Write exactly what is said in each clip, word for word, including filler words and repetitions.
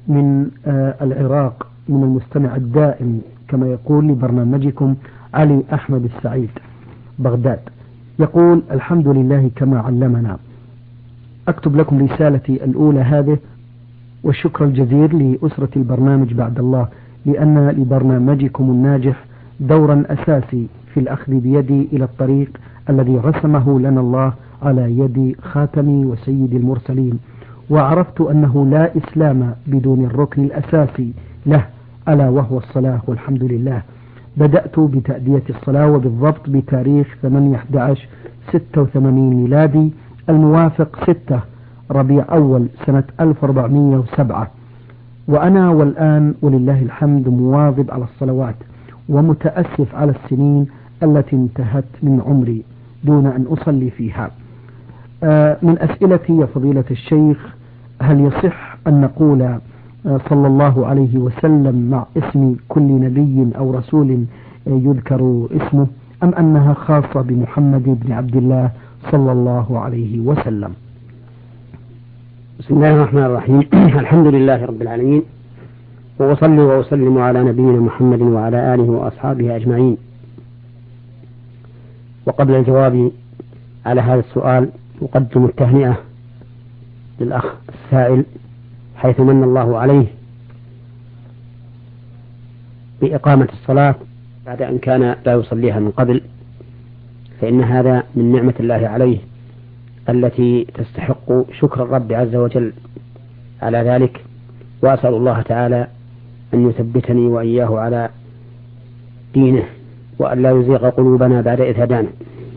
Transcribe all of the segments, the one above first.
من العراق، من المستمع الدائم كما يقول لبرنامجكم علي أحمد السعيد بغداد، يقول: الحمد لله كما علمنا. أكتب لكم رسالتي الأولى هذه والشكر الجزيل لأسرة البرنامج بعد الله، لأن لبرنامجكم الناجح دورا أساسي في الأخذ بيدي إلى الطريق الذي رسمه لنا الله على يد خاتم وسيد المرسلين، وعرفت أنه لا إسلام بدون الركن الأساسي له ألا وهو الصلاة، والحمد لله. بدأت بتأدية الصلاة وبالضبط بتاريخ ثمانية أحد عشر ستة وثمانين ميلادي الموافق ستة ربيع أول سنة ألف وأربعمائة وسبعة، وأنا والآن ولله الحمد مواظب على الصلوات، ومتأسف على السنين التي انتهت من عمري دون أن أصلي فيها. من أسئلتي يا فضيلة الشيخ: هل يصح أن نقول صلى الله عليه وسلم مع اسم كل نبي أو رسول يذكر اسمه، أم أنها خاصة بمحمد بن عبد الله صلى الله عليه وسلم؟ بسم الله الرحمن الرحيم. الحمد لله رب العالمين، وأصلي وأسلم على نبينا محمد وعلى آله وأصحابه أجمعين. وقبل الجواب على هذا السؤال أقدم التهنئة للأخ السائل، حيث من الله عليه بإقامة الصلاة بعد أن كان لا يصليها من قبل، فإن هذا من نعمة الله عليه التي تستحق شكر الرب عز وجل على ذلك، وأسأل الله تعالى أن يثبتني وإياه على دينه، وأن لا يزيغ قلوبنا بعد إذ هدانا.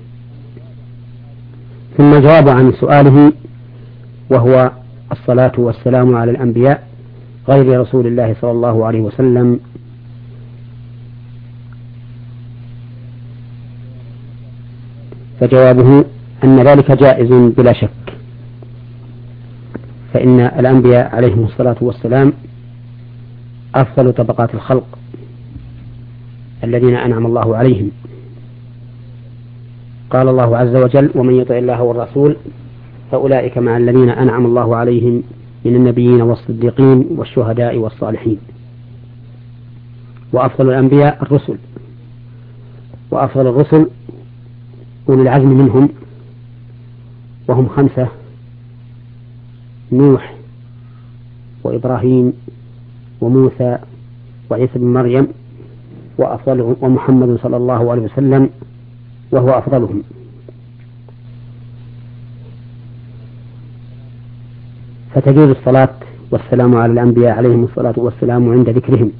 ثم الجواب عن سؤاله، وهو الصلاة والسلام على الأنبياء غير رسول الله صلى الله عليه وسلم. فجوابه أن ذلك جائز بلا شك، فإن الأنبياء عليهم الصلاة والسلام أفضل طبقات الخلق الذين أنعم الله عليهم. قال الله عز وجل: ومن يطع الله والرسول فأولئك مع الذين أنعم الله عليهم من النبيين والصديقين والشهداء والصالحين. وأفضل الأنبياء الرسل، وأفضل الرسل أولي العزم منهم، وهم خمسة: نوح وإبراهيم وموسى وعيسى بن مريم، وأفضلهم ومحمد صلى الله عليه وسلم وهو أفضلهم. فتجوز الصلاة والسلام على الأنبياء عليهم الصلاة والسلام عند ذكرهم.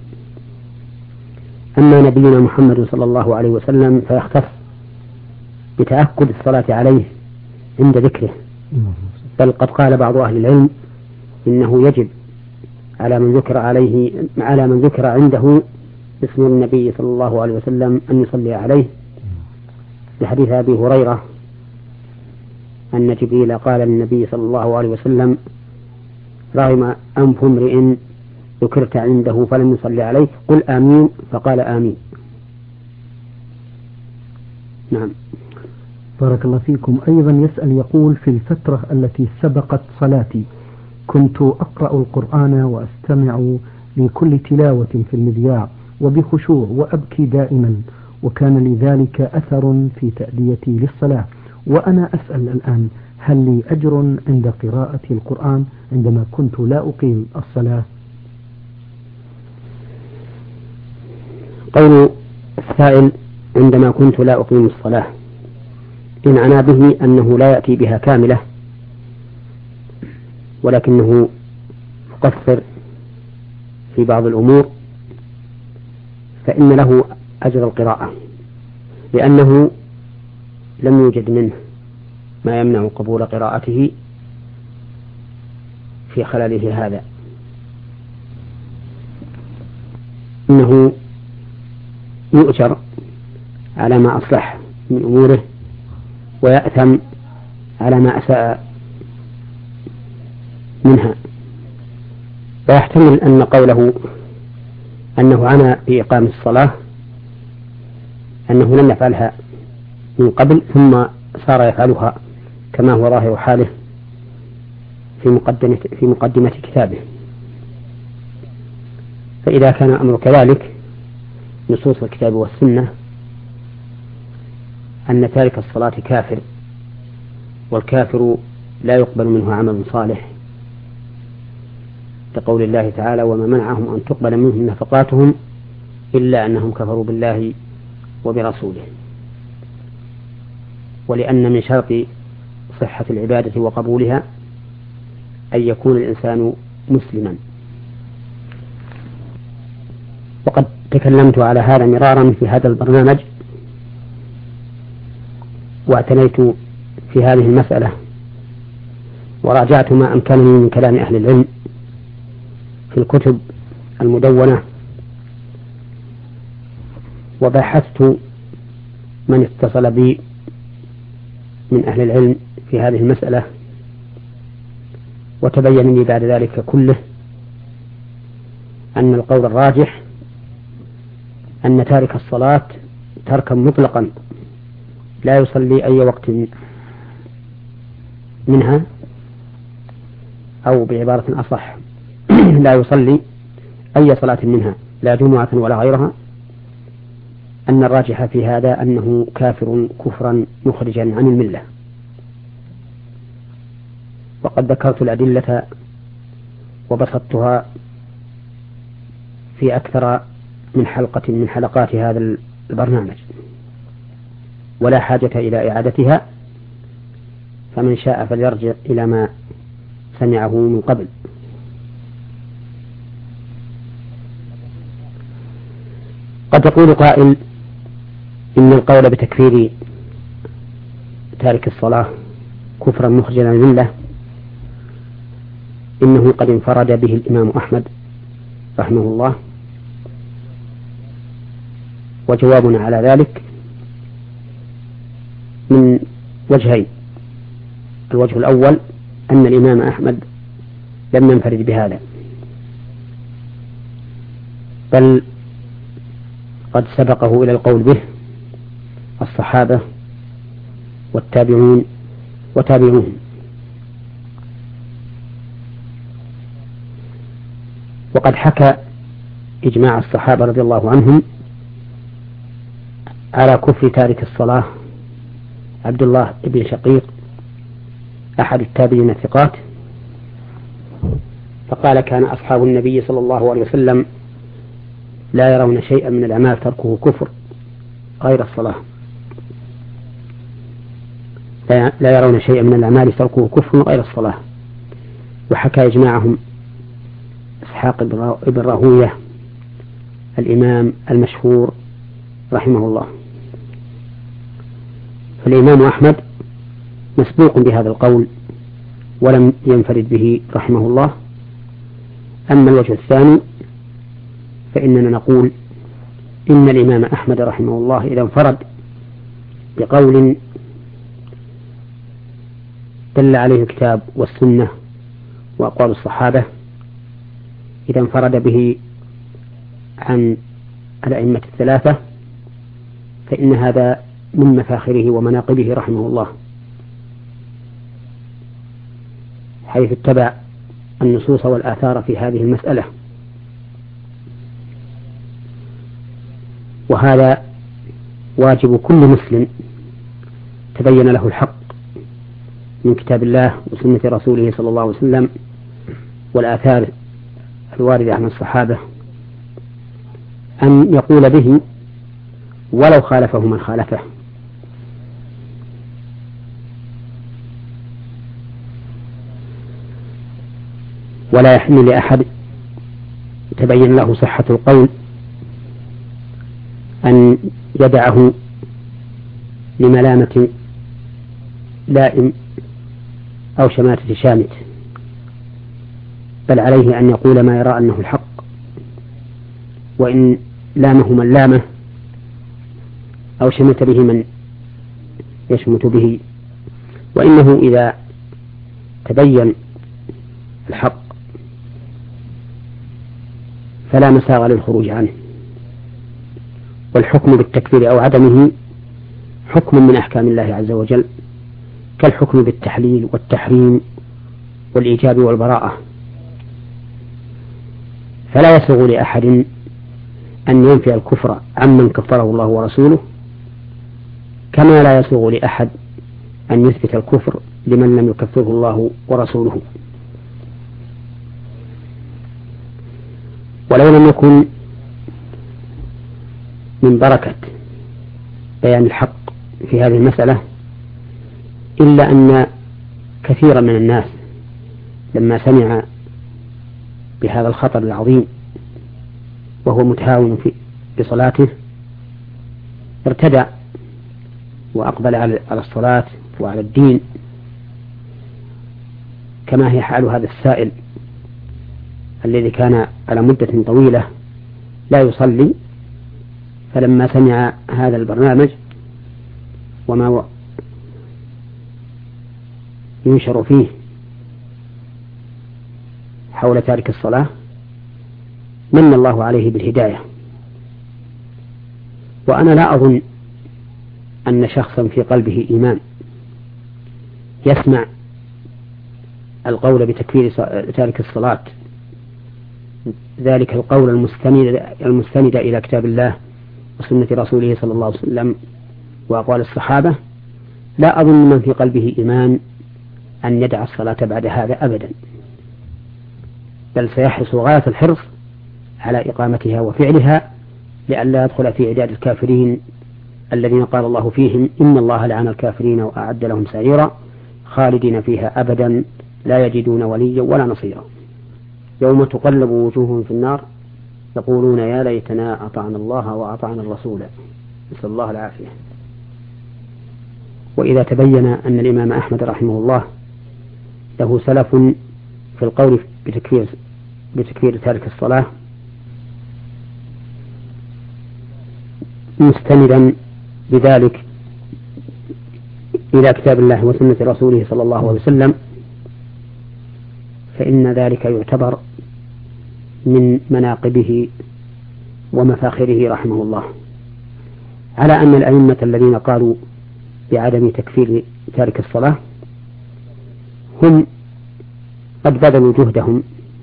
أما نبينا محمد صلى الله عليه وسلم فيختص بتأكد الصلاة عليه عند ذكره، بل قد قال بعض أهل العلم إنه يجب على من ذكر عليه على من ذكر عنده اسم النبي صلى الله عليه وسلم أن يصلي عليه، لحديث أبي هريرة أن جبريل قال للنبي صلى الله عليه وسلم: رغم أنف امرئ ذكرت عنده فلم يصلي عليك، قل آمين، فقال آمين. نعم. بارك الله فيكم. أيضا يسأل يقول: في الفترة التي سبقت صلاتي كنت أقرأ القرآن وأستمع لكل تلاوة في المذياع وبخشوع وأبكي دائما، وكان لذلك أثر في تأديتي للصلاة، وأنا أسأل الآن: هل لي أجر عند قراءة القرآن عندما كنت لا أقيم الصلاة؟ قول السائل: عندما كنت لا أقيم الصلاة، إن عنا به أنه لا يأتي بها كاملة، ولكنه مقصر في بعض الأمور، فإن له أجر القراءة، لأنه لم يوجد منه ما يمنع قبول قراءته في خلاله هذا. إنه يؤجر على ما أصلح من أموره، ويأثم على ما أساء منها. ويحتمل أن قوله أنه عنا بإقام الصلاة أنه لم يفعلها من قبل ثم صار يفعلها كما هو ظاهر حاله في مقدمة, في مقدمة كتابه. فإذا كان الأمر كذلك نصوص الكتاب والسنة أن تارك الصلاة كافر، والكافر لا يقبل منه عمل صالح، كقول الله تعالى: وما منعهم أن تقبل منهم نفقاتهم إلا أنهم كفروا بالله وبرسوله. ولأن من شرط صحة العبادة وقبولها أن يكون الإنسان مسلما. وقد تكلمت على هذا مرارا في هذا البرنامج، واعتنيت في هذه المسألة وراجعت ما أمكنني من كلام أهل العلم في الكتب المدونة، وبحثت من اتصل بي من أهل العلم في هذه المسألة، وتبين لي بعد ذلك كله أن القول الراجح أن تارك الصلاة تركا مطلقا لا يصلي أي وقت منها، أو بعبارة أصح لا يصلي أي صلاة منها لا جمعة ولا غيرها، أن الراجح في هذا أنه كافر كفرا مخرجا عن الملة. وقد ذكرت الأدلة وبسطتها في أكثر من حلقة من حلقات هذا البرنامج، ولا حاجة إلى إعادتها، فمن شاء فليرجع إلى ما سمعه من قبل. قد يقول قائل إن القول بتكفير تارك الصلاة كفرا مخرجا عن الملة إنه قد انفرد به الإمام أحمد رحمه الله. وجوابنا على ذلك من وجهين: الوجه الأول أن الإمام أحمد لم ينفرد بهذا، بل قد سبقه إلى القول به الصحابة والتابعون وتابعوهم. وقد حكى إجماع الصحابة رضي الله عنهم على كفر تارك الصلاة عبد الله بن شقيق أحد التابعين الثقات، فقال: كان أصحاب النبي صلى الله عليه وسلم لا يرون شيئا من الأعمال تركه كفر غير الصلاة، لا يرون شيئا من الأعمال تركه كفر غير الصلاة. وحكى إجماعهم إسحاق بن راهوية الإمام المشهور رحمه الله. فالإمام أحمد مسبوق بهذا القول ولم ينفرد به رحمه الله. أما الوجه الثاني فإننا نقول إن الإمام أحمد رحمه الله إذا انفرد بقول دل عليه الكتاب والسنة وأقوال الصحابة، إذا انفرد به عن الأئمة الثلاثة فإن هذا من مفاخره ومناقبه رحمه الله، حيث اتبع النصوص والآثار في هذه المسألة. وهذا واجب كل مسلم تبين له الحق من كتاب الله وسنة رسوله صلى الله عليه وسلم والآثار الواردة عن الصحابة أن يقول به ولو خالفه من خالفه. ولا يحل لأحد تبين له صحة القول أن يدعه لملامة لائم أو شماتة شامت، بل عليه أن يقول ما يرى أنه الحق، وإن لامه من لامه أو شمت به من يشمت به، وإنه إذا تبين الحق فلا مساغ للخروج عنه. والحكم بالتكفير أو عدمه حكم من أحكام الله عز وجل، كالحكم بالتحليل والتحريم والإيجاب والبراءة. فلا يسوغ لأحد أن ينفي الكفر عمن كفره الله ورسوله، كما لا يسوغ لأحد أن يثبت الكفر لمن لم يكفره الله ورسوله. ولو لم يكن من بركة بيان الحق في هذه المسألة إلا أن كثيرا من الناس لما سمع بهذا الخطر العظيم وهو متهاون في بصلاته ارتدع وأقبل على الصلاة وعلى الدين، كما هي حال هذا السائل الذي كان على مدة طويلة لا يصلي، فلما سمع هذا البرنامج وما ينشر فيه حول تارك الصلاة من الله عليه بالهداية. وأنا لا أظن أن شخصا في قلبه إيمان يسمع القول بتكفير تارك الصلاة، ذلك القول المستند, المستند إلى كتاب الله وسنة رسوله صلى الله عليه وسلم وأقوال الصحابة، لا أظن من في قلبه إيمان أن يدع الصلاة بعد هذا أبدا، بل سيحرص غاية الحرص على إقامتها وفعلها لئلا يدخل في عداد الكافرين الذين قال الله فيهم إن الله لعن الكافرين وأعد لهم سعيرا خالدين فيها أبدا لا يجدون وليا ولا نصيرا. يوم تقلب وجوههم في النار يقولون يا ليتنا أطعنا الله وأطعنا الرسول، نسأل الله العافية. وإذا تبين أن الإمام أحمد رحمه الله له سلف في القول بتكفير, بتكفير تارك الصلاة مستندا بذلك إلى كتاب الله وسنة رسوله صلى الله عليه وسلم، فإن ذلك يعتبر من مناقبه ومفاخره رحمه الله، على أن الأئمة الذين قالوا بعدم تكفير تارك الصلاة هم قد بذلوا جهدهم،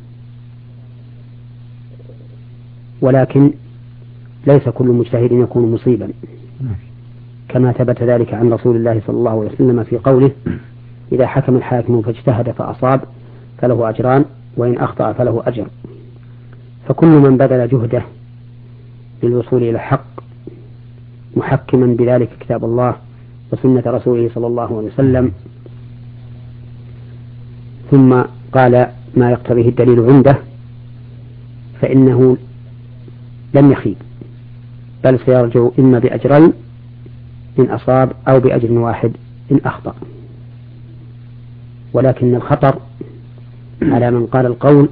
ولكن ليس كل مجتهد يكون مصيبا، كما ثبت ذلك عن رسول الله صلى الله عليه وسلم في قوله إذا حكم الحاكم فاجتهد فأصاب فله أجران وإن أخطأ فله أجر. فكل من بذل جهده للوصول إلى الحق محكما بذلك كتاب الله وسنة رسوله صلى الله عليه وسلم ثم قال ما يقتضيه الدليل عنده فإنه لن يخيب، بل سيرجو إما بأجرين إن أصاب أو بأجر واحد إن أخطأ. ولكن الخطر على من قال القول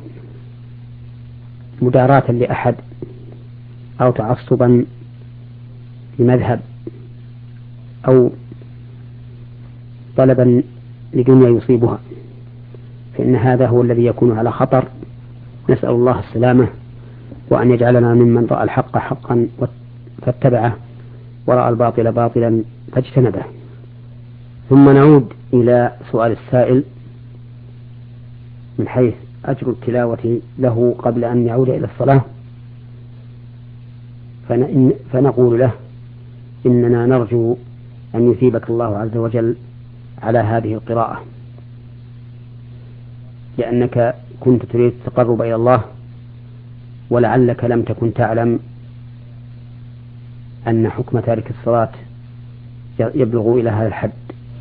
مداراة لأحد أو تعصبا لمذهب أو طلبا لدنيا يصيبها، فإن هذا هو الذي يكون على خطر. نسأل الله السلامة وأن يجعلنا ممن رأى الحق حقا فاتبعه ورأى الباطل باطلا فاجتنبه. ثم نعود إلى سؤال السائل من حيث أجر التلاوة له قبل أن يعود إلى الصلاة، فنقول له إننا نرجو أن يثيبك الله عز وجل على هذه القراءة، لأنك كنت تريد التقرب إلى الله، ولعلك لم تكن تعلم أن حكم تارك الصلاة يبلغ إلى هذا الحد.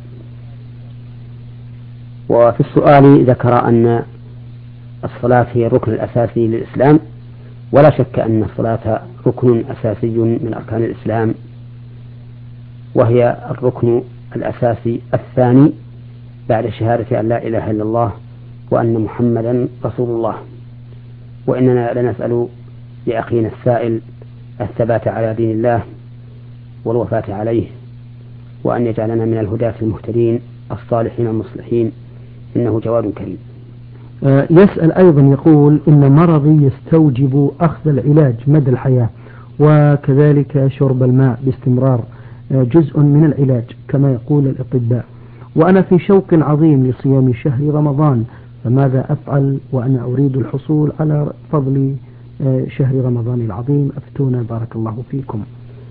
وفي السؤال ذكر أن الصلاة هي الركن الأساسي للإسلام، ولا شك أن الصلاة ركن أساسي من أركان الإسلام، وهي الركن الأساسي الثاني بعد شهادة أن لا إله إلا الله وأن محمدا رسول الله. وإننا لنسأل لأخينا السائل الثبات على دين الله والوفاة عليه، وأن يجعلنا من الهداة المهتدين الصالحين المصلحين، إنه جواد كريم. يسأل أيضا يقول إن مرضي يستوجب أخذ العلاج مدى الحياة، وكذلك شرب الماء باستمرار جزء من العلاج كما يقول الأطباء، وأنا في شوق عظيم لصيام شهر رمضان، فماذا أفعل وأنا أريد الحصول على فضل شهر رمضان العظيم؟ أفتونا بارك الله فيكم.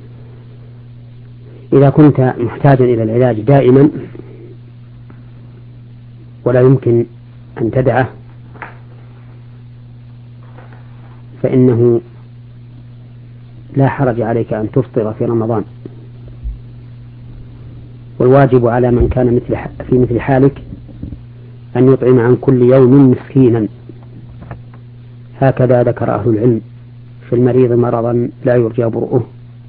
إذا كنت محتاجا إلى العلاج دائما ولا يمكن أن تدعه فإنه لا حرج عليك أن تفطر في رمضان، والواجب على من كان مثل في مثل حالك أن يطعم عن كل يوم مسكينا، هكذا ذكر أهل العلم في المريض مرضا لا يرجى برؤه،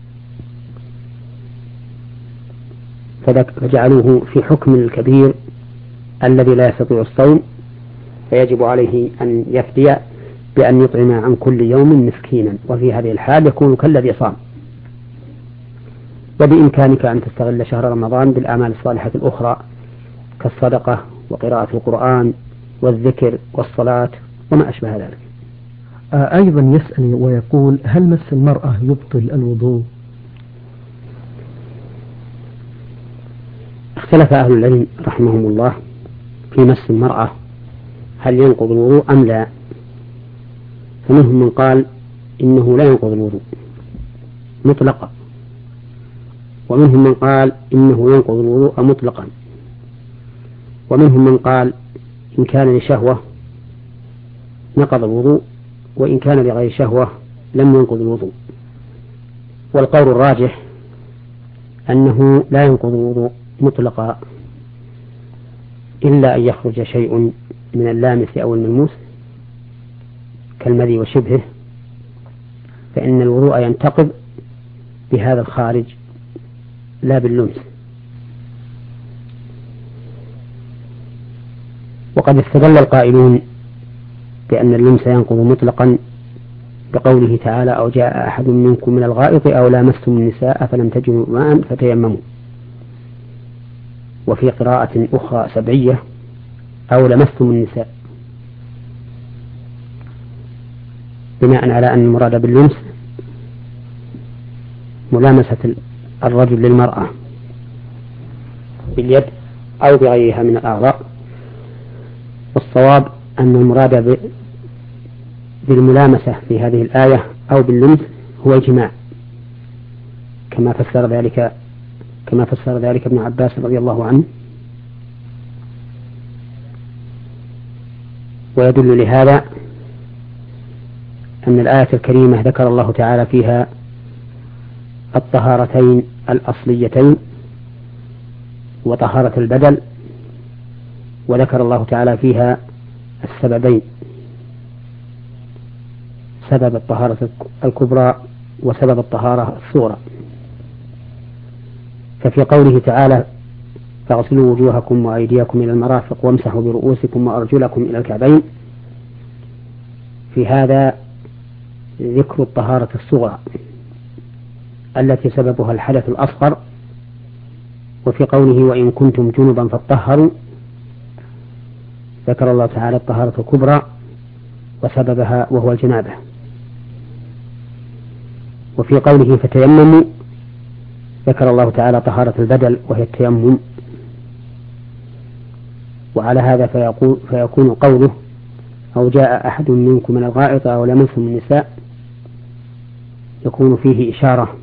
فجعلوه في حكم الكبير الذي لا يستطيع الصوم، فيجب عليه أن يفدي بأن يطعم عن كل يوم مسكينا، وفي هذه الحال يكون كالذي صام. وبإمكانك أن تستغل شهر رمضان بالأعمال الصالحة الأخرى كالصدقة وقراءة القرآن والذكر والصلاة وما أشبه ذلك. أيضا يسأل ويقول: هل مس المرأة يبطل الوضوء؟ اختلف أهل العلم رحمهم الله في مس المرأة هل ينقض الوضوء أم لا، فمنهم من قال إنه لا ينقض الوضوء مطلقا، ومنهم من قال إنه ينقض الوضوء مطلقا، ومنهم من قال إن كان لشهوة نقض الوضوء، وإن كان لغير شهوة لم ينقض الوضوء. والقول الراجح أنه لا ينقض الوضوء مطلقا إلا أن يخرج شيء من اللامس أو الملموس كالمذي وشبهه، فإن الوضوء ينتقض بهذا الخارج لا باللمس. وقد استدل القائلون بأن اللمس ينقض مطلقا بقوله تعالى: أو جاء أحد منكم من الغائط أو لامستم النساء فلم تجدوا ماء فتيمموا. وفي قراءة أخرى سبعية: أو لمستم النساء، بناء على أن المراد باللمس ملامسة الرجل للمرأة باليد أو بغيرها من الأعضاء. والصواب أن المراد بالملامسة في هذه الآية أو باللمس هو الجماع، كما فسر ذلك كما فسر ذلك ابن عباس رضي الله عنه. ويدل لهذا أن الآية الكريمة ذكر الله تعالى فيها الطهارتين الأصليتين وطهارة البدل، وذكر الله تعالى فيها السببين: سبب الطهارة الكبرى وسبب الطهارة الصغرى. ففي قوله تعالى: فاغسلوا وجوهكم وأيديكم إلى المرافق وامسحوا برؤوسكم وأرجلكم إلى الكعبين، في هذا ذكر الطهارة الصغرى التي سببها الحدث الأصغر. وفي قوله: وإن كنتم جنبا فاطهروا، ذكر الله تعالى الطهارة الكبرى وسببها وهو الجنابة. وفي قوله: فتيمموا، ذكر الله تعالى طهارة البدل وهي التيمم. وعلى هذا فيقول فيكون قوله: أو جاء أحد منكم من الغائط أو لمستم النساء، يكون فيه إشارة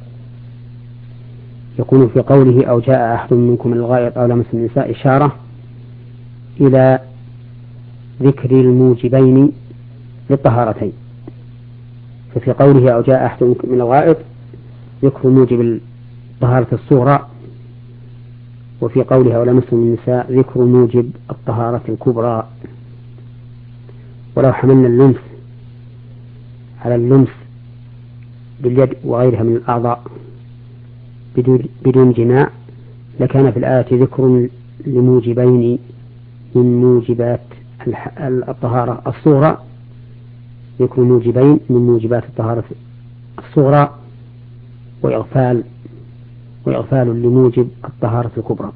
يكون في قوله أو جاء أحد منكم من الغائط أو لمستم النساء إشارة إلى ذكر الموجبين للطهارتين. ففي قوله أو جاء أحد منكم من الغائط ذكر موجب الطهارة الصغرى، وفي قوله أو لمستم النساء ذكر موجب الطهارة الكبرى. ولو حملنا اللمس على اللمس باليد وغيرها من الأعضاء بدون جماع لكان في الآية ذكر لموجبين من موجبات الطهارة الصغرى، ذكر موجبين من موجبات الطهارة الصغرى وإغفال وإغفال لموجب الطهارة الكبرى.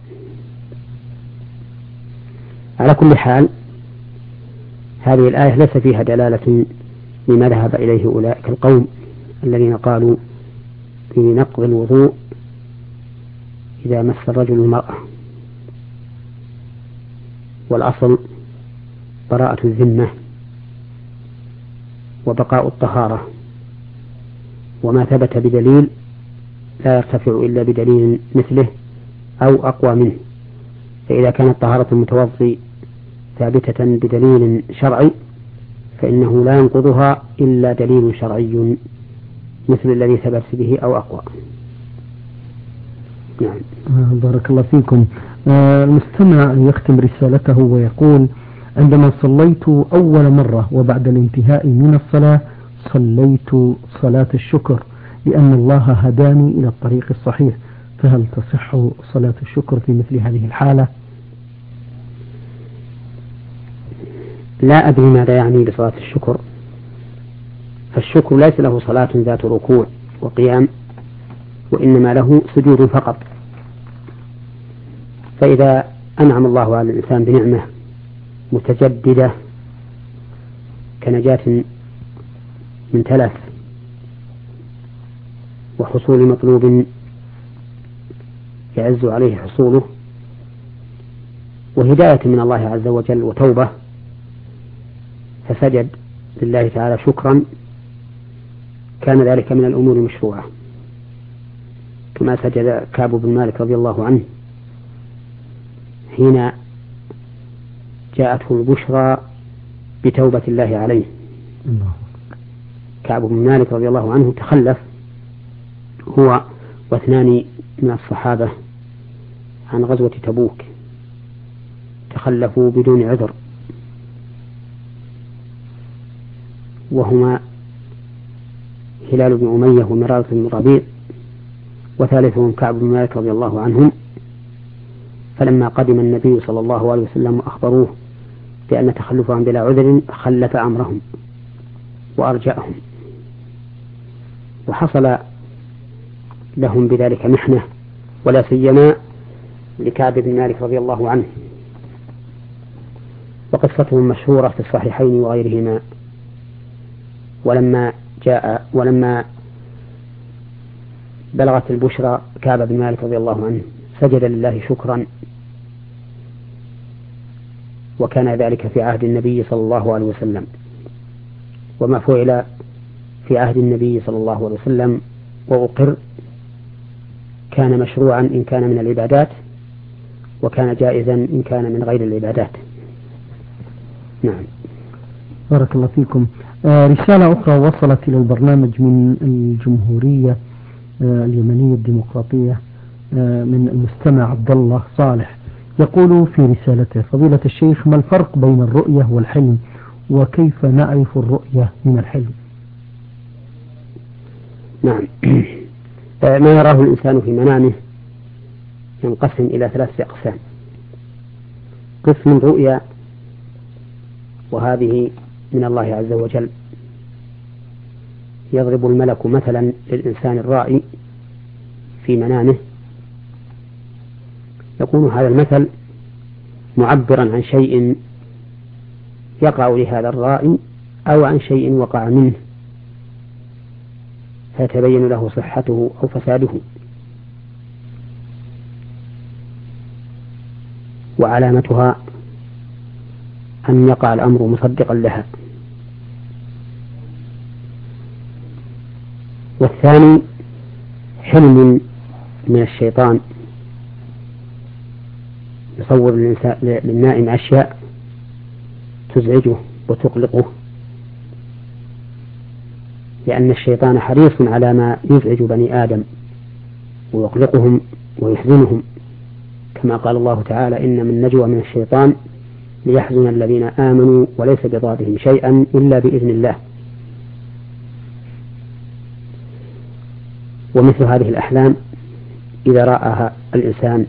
على كل حال هذه الآية ليس فيها دلالة لما ذهب إليه أولئك القوم الذين قالوا في نقض الوضوء إذا مس الرجل المرأة، والأصل براءة الذمة، وبقاء الطهارة، وما ثبت بدليل لا يرتفع إلا بدليل مثله أو أقوى منه. فإذا كانت طهارة المتوضي ثابتة بدليل شرعي فإنه لا ينقضها إلا دليل شرعي مثل الذي ثبت به أو أقوى. نعم. بارك الله فيكم. المستمع يختم رسالته ويقول: عندما صليت أول مرة وبعد الانتهاء من الصلاة صليت صلاة الشكر لأن الله هداني إلى الطريق الصحيح، فهل تصح صلاة الشكر في مثل هذه الحالة؟ لا أدري ماذا يعني بصلاة الشكر، فالشكر ليس له صلاة ذات ركوع وقيام، وإنما له سجود فقط. فإذا أنعم الله على الإنسان بنعمة متجددة كنجاة من تلف وحصول مطلوب يعز عليه حصوله وهداية من الله عز وجل وتوبة، فسجد لله تعالى شكرا، كان ذلك من الأمور المشروعة، كما سجد كعب بن مالك رضي الله عنه حين جاءته البشرى بتوبة الله عليه. كعب بن مالك رضي الله عنه تخلف هو واثنان من الصحابة عن غزوة تبوك، تخلفوا بدون عذر، وهما هلال بن أمية ومرارة بن ربيع، وثالثهم كعب بن مالك رضي الله عنهم. فلما قدم النبي صلى الله عليه وسلم أخبروه بأن تخلفهم بلا عذر خلف أمرهم وأرجأهم، وحصل لهم بذلك محنة، ولا سيما لكعب بن مالك رضي الله عنه، وقصتهم مشهورة في الصحيحين وغيرهما. ولما جاء ولما بلغت البشرى كعب بن مالك رضي الله عنه سجد لله شكرا، وكان ذلك في عهد النبي صلى الله عليه وسلم. وما فعل في عهد النبي صلى الله عليه وسلم وأقر كان مشروعا إن كان من العبادات، وكان جائزا إن كان من غير العبادات. نعم. بارك الله فيكم. آه رسالة أخرى وصلت إلى البرنامج من الجمهورية آه اليمنية الديمقراطية آه من المستمع عبد الله صالح، يقول في رسالته: فضيلة الشيخ، ما الفرق بين الرؤية والحلم، وكيف نعرف الرؤية من الحلم؟ نعم. ما يراه الإنسان في منامه ينقسم إلى ثلاثة أقسام. قسم رؤيا، وهذه من الله عز وجل، يضرب الملك مثلا للإنسان الرائي في منامه، يكون هذا المثل معبرا عن شيء يقع لهذا الرائي أو عن شيء وقع منه فيتبين له صحته أو فساده، وعلامتها أن يقع الأمر مصدقا لها. والثاني حلم من الشيطان، يصور للنائم أشياء تزعجه وتقلقه، لأن الشيطان حريص على ما يزعج بني آدم ويقلقهم ويحزنهم، كما قال الله تعالى: إن من نجوى من الشيطان ليحزن الذين آمنوا وليس بضارهم شيئا إلا بإذن الله. ومثل هذه الأحلام إذا رآها الإنسان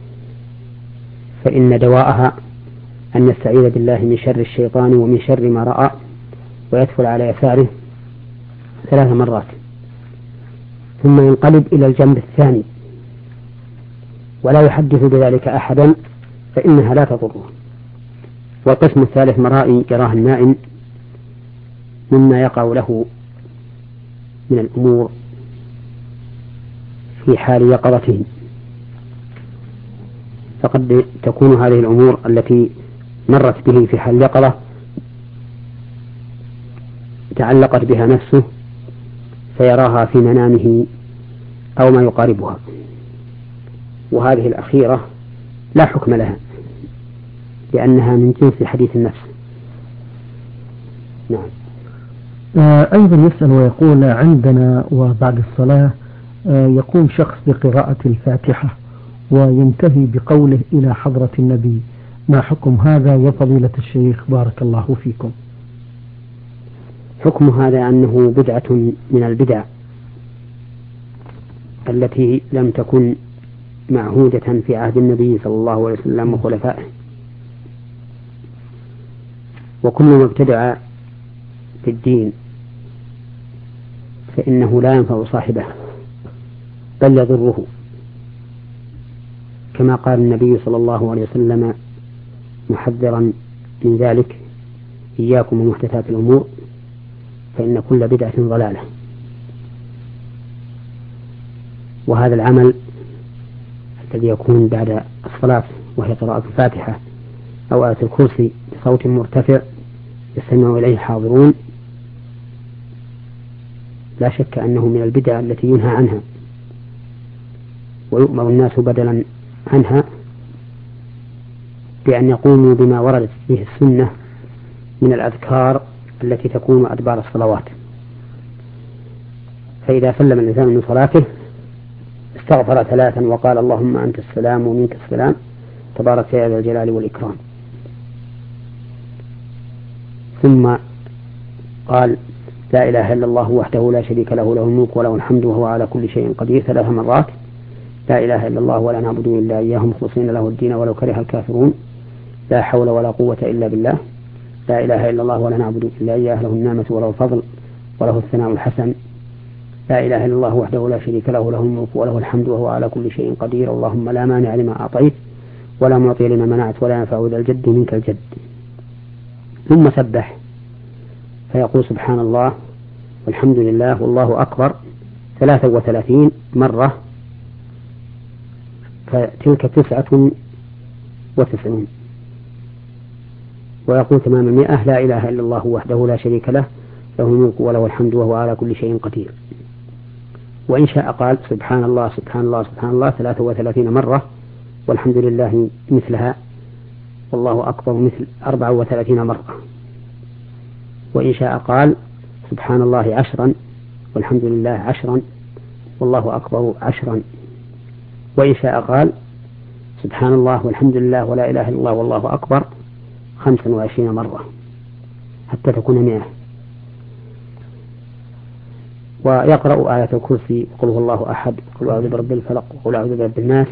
فإن دواءها أن يستعيذ بالله من شر الشيطان ومن شر ما رأى، ويدخل على يساره ثلاث مرات، ثم ينقلب إلى الجنب الثاني ولا يحدث بذلك أحدا فإنها لا تضره. والقسم الثالث مرائي يراها النائم مما يقع له من الأمور في حال يقظته، فقد تكون هذه الأمور التي مرت به في حال يقظة تعلقت بها نفسه فيراها في منامه أو ما يقاربها، وهذه الأخيرة لا حكم لها لأنها من جنس حديث النفس. نعم. آه أيضا يسأل ويقول عندنا وبعد الصلاة آه يقوم شخص بقراءة الفاتحة وينتهي بقوله إلى حضرة النبي، ما حكم هذا يا فضيلة الشيخ بارك الله فيكم؟ حكم هذا أنه بدعة من البدع التي لم تكن معهودة في عهد النبي صلى الله عليه وسلم وخلفائه، وكل ما ابتدع في الدين فإنه لا ينفع صاحبه بل يضره، كما قال النبي صلى الله عليه وسلم محذرا من ذلك: إياكم ومحدثات الأمور فإن كل بدعة ضلالة. وهذا العمل الذي يكون بعد الصلاة وهي قراءة الفاتحة أو آية الكرسي بصوت مرتفع يستمع إليه حاضرون لا شك أنه من البدع التي ينهى عنها ويؤمر الناس بدلا عنها بأن يقوموا بما وردت فيه السنة من الأذكار التي تكون أدبار الصلوات. فإذا سلم الإنسان من صلاته استغفر ثلاثا وقال: اللهم أنت السلام ومنك السلام تبارك يا ذا الجلال والإكرام، ثم قال: لا إله إلا الله وحده لا شريك له له الملك وله الحمد وهو على كل شيء قدير ثلاث مرات. لا إله إلا الله ولا نعبد إلا إياه مخلصين له الدين ولو كره الكافرون. لا حول ولا قوة إلا بالله. لا إله إلا الله ولا نعبد إلا إياه له النعمة وله الفضل وله الثناء الحسن. لا إله إلا الله وحده لا شريك له له الملك وله الحمد وهو على كل شيء قدير. اللهم لا مانع لما أعطيت ولا معطي لما منعت ولا ينفع ذا الجد منك الجد. ثم سبح فيقول: سبحان الله والحمد لله والله أكبر ثلاثة وثلاثين مرة، فتلك تسعة وتسعون. ويقول تمام المئة: لا إله إلا الله وحده لا شريك له له الملك وله الحمد وهو على كل شيء قدير. وإن شاء قال: سبحان الله سبحان الله سبحان الله ثلاثة وثلاثين مرة، والحمد لله مثلها، والله أكبر مثل أربعة وثلاثين مرة. وإن شاء قال: سبحان الله عشرا والحمد لله عشرا والله أكبر عشرا. وإن شاء قال: سبحان الله والحمد لله ولا إله إلا الله والله أكبر خمسا وعشرين مرة حتى تكون مئة. ويقرأ آية الكرسي: قل هو الله أحد، قل أعوذ برب الفلق، قل أعوذ برب الناس.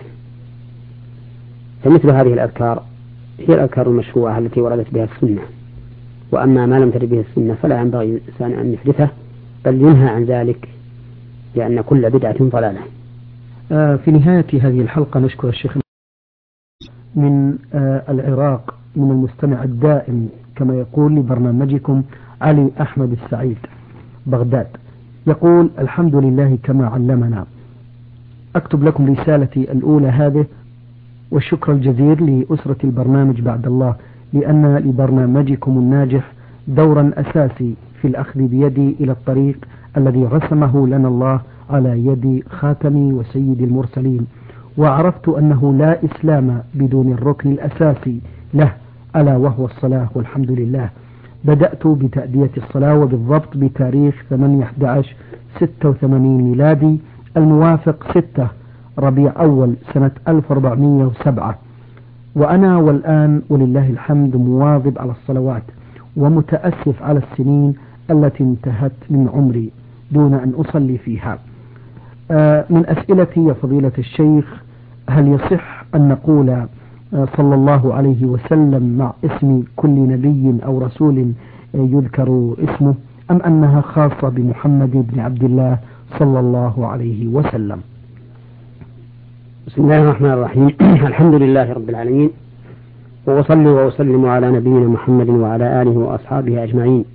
فمثل هذه الأذكار هي الأذكار المشروعة التي وردت بها السنة، وأما ما لم ترد به السنة فلا ينبغي الإنسان أن يحدثه بل ينهى عن ذلك، لأن كل بدعة ضلالة. آه في نهاية هذه الحلقة نشكر الشيخ من آه العراق من المستمع الدائم كما يقول لبرنامجكم علي أحمد السعيد بغداد، يقول: الحمد لله كما علمنا. أكتب لكم رسالتي الأولى هذه والشكر الجزيل لأسرة البرنامج بعد الله، لأن لبرنامجكم الناجح دورا أساسي في الأخذ بيدي إلى الطريق الذي رسمه لنا الله على يد خاتم وسيد المرسلين، وعرفت أنه لا إسلام بدون الركن الأساسي له ألا وهو الصلاة، والحمد لله. بدأت بتأدية الصلاة وبالضبط بتاريخ ثمانية أحد عشر ستة وثمانين ميلادي الموافق ستة ربيع أول سنة ألف وأربعمائة وسبعة، وأنا والآن ولله الحمد مواظب على الصلوات ومتأسف على السنين التي انتهت من عمري دون أن أصلي فيها. آه من أسئلتي يا فضيلة الشيخ: هل يصح أن نقول آه صلى الله عليه وسلم مع اسم كل نبي أو رسول آه يذكر اسمه، أم أنها خاصة بمحمد بن عبد الله صلى الله عليه وسلم؟ بسم الله الرحمن الرحيم. الحمد لله رب العالمين، وأصلي وأسلم على نبينا محمد وعلى آله وأصحابه أجمعين.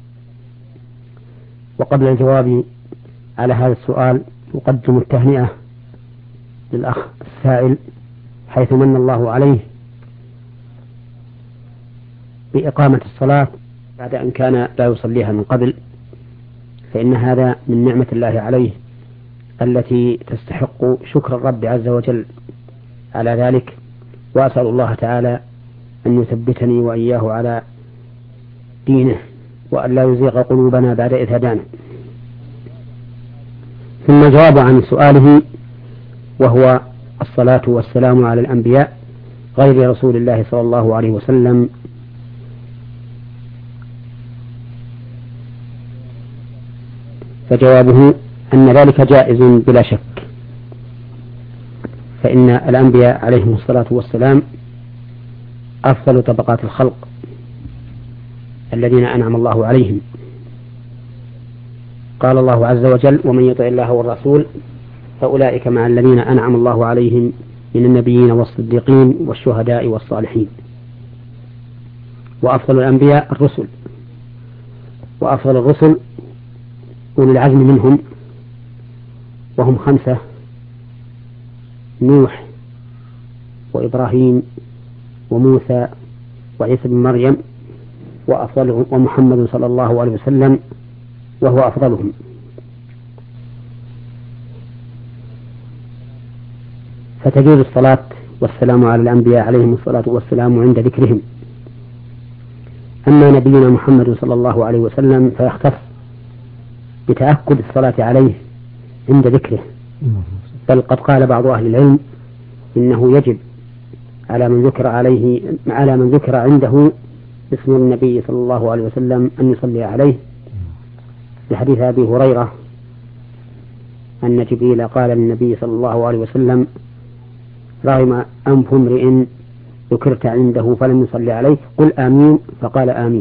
وقبل الجواب على هذا السؤال أقدم التهنئة للأخ السائل حيث من الله عليه بإقامة الصلاة بعد أن كان لا يصليها من قبل، فإن هذا من نعمة الله عليه التي تستحق شكر الرب عز وجل على ذلك، وأسأل الله تعالى أن يثبتني وإياه على دينه وأن لا يزيغ قلوبنا بعد إذ هدانا. ثم الجواب عن سؤاله، وهو الصلاة والسلام على الأنبياء غير رسول الله صلى الله عليه وسلم. فجوابه أن ذلك جائز بلا شك، فإن الأنبياء عليهم الصلاة والسلام أفضل طبقات الخلق الذين أنعم الله عليهم. قال الله عز وجل: ومن يطع الله والرسول فأولئك مع الذين أنعم الله عليهم من النبيين والصديقين والشهداء والصالحين. وأفضل الأنبياء الرسل، وأفضل الرسل أولي العزم منهم، وهم خمسة: نوح وإبراهيم وموسى وعيسى بن مريم، وأفضلهم ومحمد صلى الله عليه وسلم وهو أفضلهم. فتجوز الصلاة والسلام على الأنبياء عليهم الصلاة والسلام عند ذكرهم. أما نبينا محمد صلى الله عليه وسلم فيختص بتأكد الصلاة عليه عند ذكره، بل قد قال بعض أهل العلم إنه يجب على من ذكر عليه على من ذكر عنده اسم النبي صلى الله عليه وسلم أن يصلي عليه، لحديث أبي هريرة أن جبريل قال للنبي صلى الله عليه وسلم: رغم أنف امرئ ذكرت عنده فلم يصلي عليك، قل آمين، فقال آمين.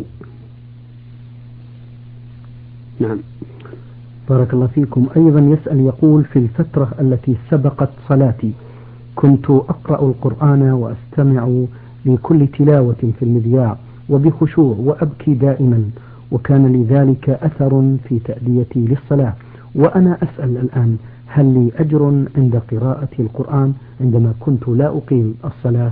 نعم. بارك الله فيكم. أيضا يسأل يقول: في الفترة التي سبقت صلاتي كنت أقرأ القرآن وأستمع لكل تلاوة في المذياع وبخشوع وأبكي دائما، وكان لذلك أثر في تأديتي للصلاة، وأنا أسأل الآن: هل لي أجر عند قراءة القرآن عندما كنت لا أقيم الصلاة؟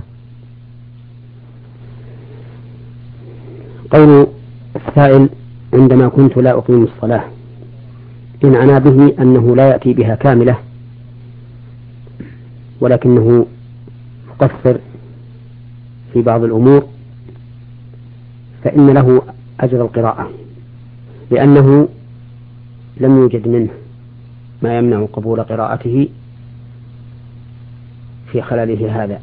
قول السائل: عندما كنت لا أقيم الصلاة، إن عنا به أنه لا يأتي بها كاملة ولكنه مقصر في بعض الأمور، فإن له أجر القراءة، لأنه لم يوجد منه ما يمنع قبول قراءته في خلاله هذا.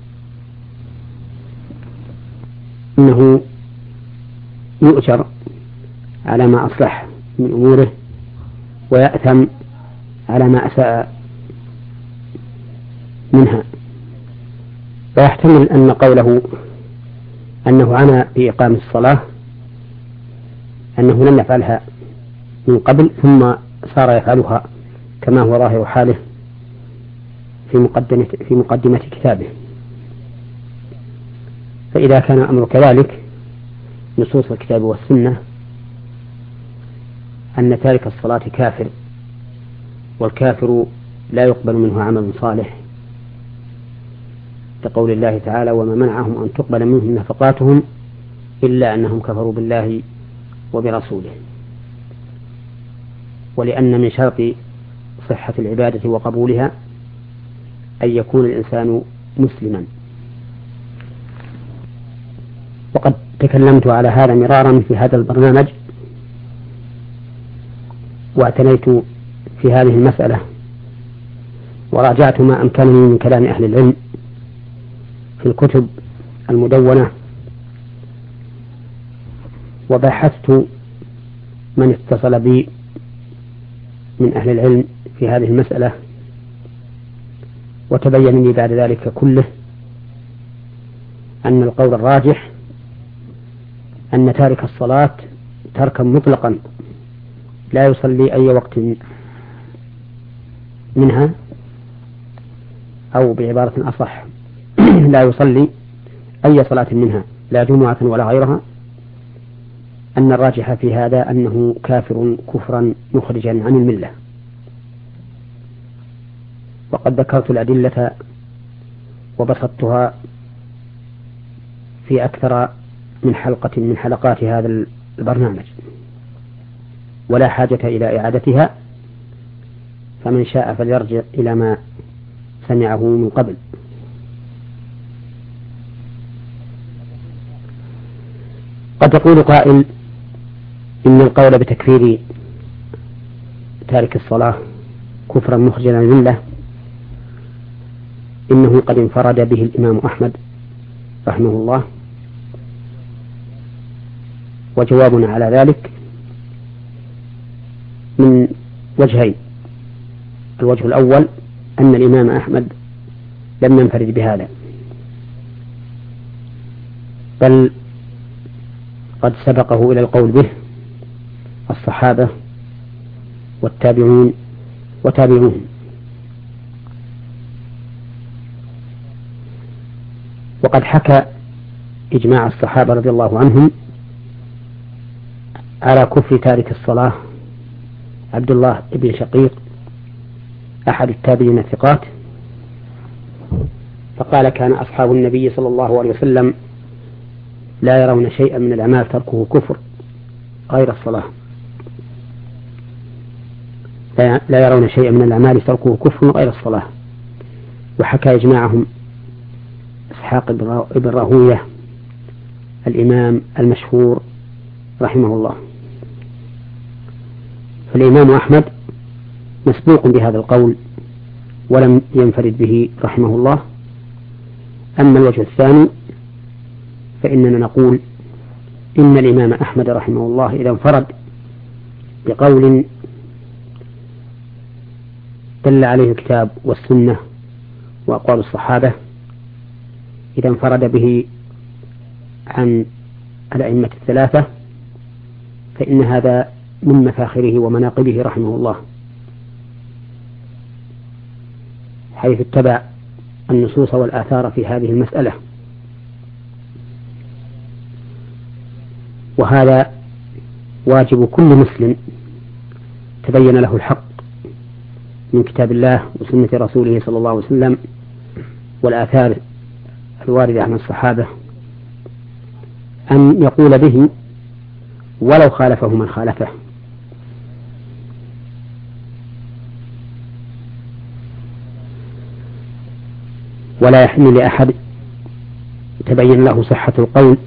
إنه يؤجر على ما أصلح من أموره ويأثم على ما أساء منها. ويحتمل أن قوله أنه عنى بإقام الصلاة أنه لم يفعلها من قبل ثم صار يفعلها كما هو ظاهر حاله في مقدمة, في مقدمة كتابه. فإذا كان الأمر كذلك، نصوص الكتاب والسنة أن تارك الصلاة كافر، والكافر لا يقبل منه عمل صالح، كقول الله تعالى: وما منعهم أن تقبل منهم نفقاتهم إلا أنهم كفروا بالله وبرسوله. ولأن من شرط صحة العبادة وقبولها أن يكون الإنسان مسلما. وقد تكلمت على هذا مرارا في هذا البرنامج، واعتنيت في هذه المسألة وراجعت ما أمكنني من كلام أهل العلم في الكتب المدونة، وبحثت من اتصل بي من أهل العلم في هذه المسألة، وتبين لي بعد ذلك كله أن القول الراجح أن تارك الصلاة تركا مطلقا لا يصلي أي وقت منها، أو بعبارة أصح لا يصلي أي صلاة منها لا جمعة ولا غيرها، أن الراجح في هذا أنه كافر كفرا مخرجا عن الملة. وقد ذكرت الأدلة وبسطتها في أكثر من حلقة من حلقات هذا البرنامج. ولا حاجة إلى إعادتها، فمن شاء فليرجع إلى ما سمعه من قبل. قد يقول قائل إن القول بتكفير تارك الصلاة كفرا مخرجا من الملة إنه قد انفرد به الإمام أحمد رحمه الله. وجوابنا على ذلك من وجهين: الوجه الأول أن الإمام أحمد لم ينفرد بهذا، بل قد سبقه إلى القول به الصحابة والتابعون وتابعوهم. وقد حكى إجماع الصحابة رضي الله عنهم على كفر تارك الصلاة عبد الله بن شقيق أحد التابعين الثقات، فقال: كان أصحاب النبي صلى الله عليه وسلم لا يرون شيئا من الأعمال تركه كفر غير الصلاة، لا يرون شيئا من الأعمال تركه كفر غير الصلاة. وحكى إجماعهم إسحاق بن راهوية الإمام المشهور رحمه الله. فالإمام أحمد مسبوق بهذا القول ولم ينفرد به رحمه الله. أما الوجه الثاني فإننا نقول إن الإمام أحمد رحمه الله إذا انفرد بقول دل عليه الكتاب والسنة وأقوال الصحابة، إذا انفرد به عن الأئمة الثلاثة فإن هذا من مفاخره ومناقبه رحمه الله، حيث اتبع النصوص والآثار في هذه المسألة. وهذا واجب كل مسلم تبين له الحق من كتاب الله وسنة رسوله صلى الله عليه وسلم والآثار الواردة عن الصحابة أن يقول به ولو خالفه من خالفه. ولا يحل لأحد تبين له صحة القول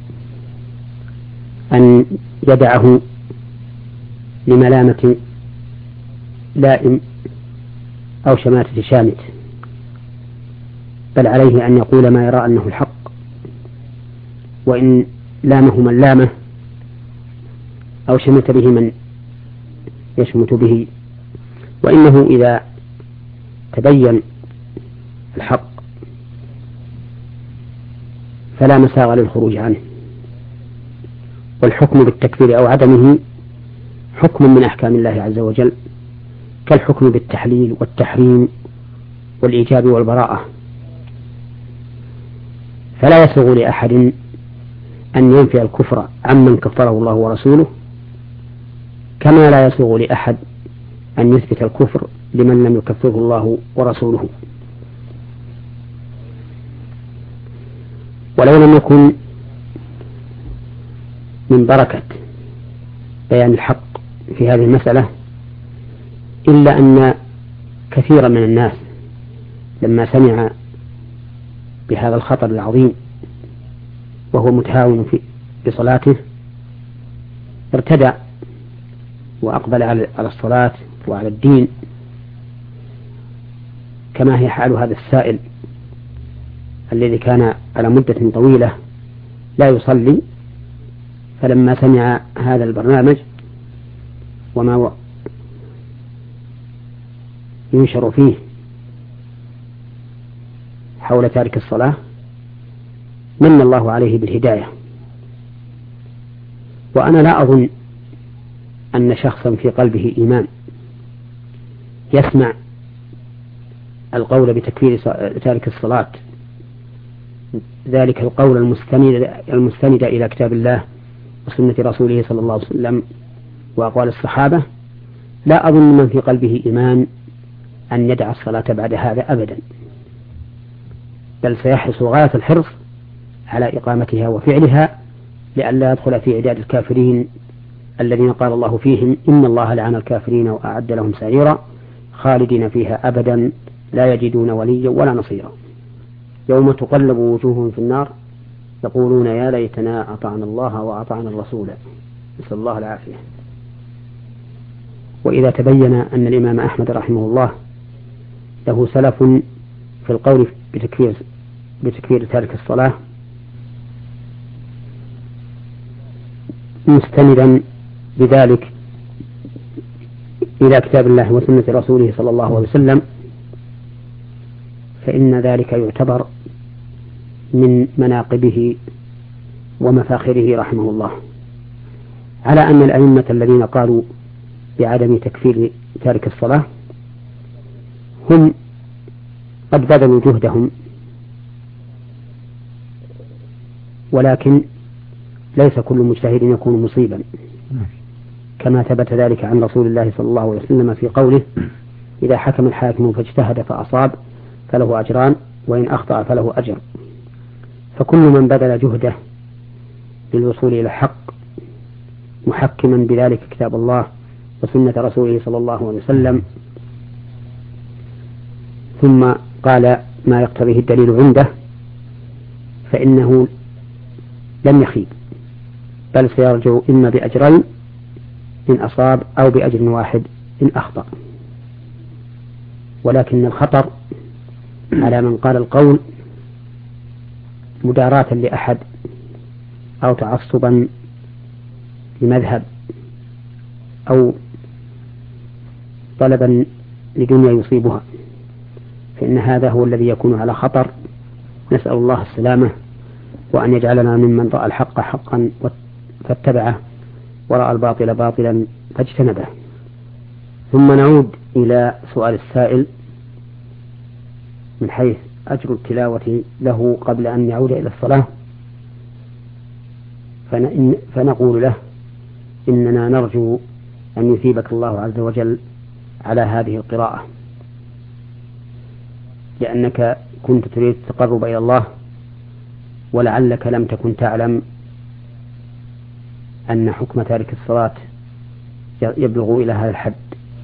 أن يدعه لملامة لائم أو شماتة شامت، بل عليه أن يقول ما يرى أنه الحق، وإن لامه من لامه أو شمت به من يشمت به، وإنه إذا تبين الحق فلا مساغ للخروج عنه. والحكم بالتكفير أو عدمه حكم من أحكام الله عز وجل، كالحكم بالتحليل والتحريم والإيجاب والبراءة، فلا يسوغ لأحد أن ينفي الكفر عمن كفره الله ورسوله، كما لا يسوغ لأحد أن يثبت الكفر لمن لم يكفره الله ورسوله. ولو لم يكن من بركة بيان الحق في هذه المسألة إلا أن كثيرا من الناس لما سمع بهذا الخطر العظيم وهو متهاون في بصلاته ارتدع وأقبل على الصلاة وعلى الدين، كما هي حال هذا السائل الذي كان على مدة طويلة لا يصلي، فلما سمع هذا البرنامج وما ينشر فيه حول تارك الصلاة من الله عليه بالهداية. وأنا لا أظن أن شخصا في قلبه إيمان يسمع القول بتكفير تارك الصلاة، ذلك القول المستند, المستند إلى كتاب الله وسنة رسوله صلى الله عليه وسلم وأقوال الصحابة، لا أظن من في قلبه إيمان أن يدع الصلاة بعد هذا أبدا، بل سيحرص غاية الحرص على إقامتها وفعلها لئلا يدخل في عداد الكافرين الذين قال الله فيهم إن الله لعن الكافرين وأعد لهم سعيرا خالدين فيها أبدا لا يجدون وليا ولا نصيرا. يوم تقلب وجوههم في النار يقولون يا ليتنا أطعنا الله وأطعنا الرسول، نسأل الله العافية. وإذا تبين أن الإمام أحمد رحمه الله له سلف في القول بتكفير, بتكفير تارك الصلاة مستندا بذلك إلى كتاب الله وسنة رسوله صلى الله عليه وسلم، فإن ذلك يعتبر من مناقبه ومفاخره رحمه الله، على أن الأئمة الذين قالوا بعدم تكفير تارك الصلاة هم قد بذلوا جهدهم، ولكن ليس كل مجتهد يكون مصيبا، كما ثبت ذلك عن رسول الله صلى الله عليه وسلم في قوله إذا حكم الحاكم فاجتهد فأصاب فله أجران وإن أخطأ فله أجر. فكل من بذل جهده للوصول إلى الحق محكما بذلك كتاب الله وسنة رسوله صلى الله عليه وسلم ثم قال ما يقتضيه الدليل عنده فإنه لم يخيب، بل سيرجع إما بأجرين إن أصاب أو بأجر واحد إن أخطأ. ولكن الخطر على من قال القول مداراة لأحد أو تعصبا لمذهب أو طلبا لدنيا يصيبها، فإن هذا هو الذي يكون على خطر. نسأل الله السلامة وأن يجعلنا ممن رأى الحق حقا فاتبعه ورأى الباطل باطلا فاجتنبه. ثم نعود إلى سؤال السائل من حيث أجر التلاوة له قبل أن يعود إلى الصلاة، فنقول له إننا نرجو أن يثيبك الله عز وجل على هذه القراءة، لأنك كنت تريد التقرب إلى الله، ولعلك لم تكن تعلم أن حكم تارك الصلاة يبلغ إلى هذا الحد.